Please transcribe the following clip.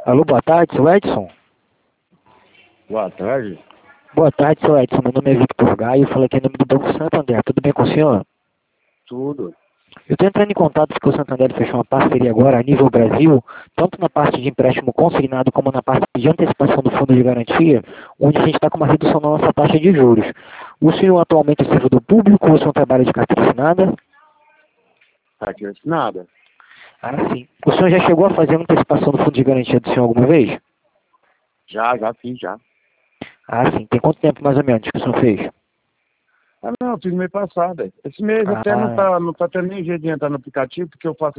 Alô, boa tarde, seu Edson? Boa tarde. Boa tarde, seu Edson. Meu nome é Victor Gaio, eu falo aqui em nome do Banco Santander. Tudo bem com o senhor? Tudo. Eu estou entrando em contato porque o Santander fechou uma parceria agora a nível Brasil, tanto na parte de empréstimo consignado como na parte de antecipação do fundo de garantia, onde a gente está com uma redução na nossa taxa de juros. O senhor atualmente é servidor público ou o senhor trabalha de carteira assinada? Tá aqui assinada? Ah, sim. O senhor já chegou a fazer a antecipação do fundo de garantia do senhor alguma vez? Já fiz, já. Ah, sim. Tem quanto tempo mais ou menos que o senhor fez? Ah, não, fiz mês passado. Esse mês até Ah, não tá tendo nem jeito de entrar no aplicativo, porque eu faço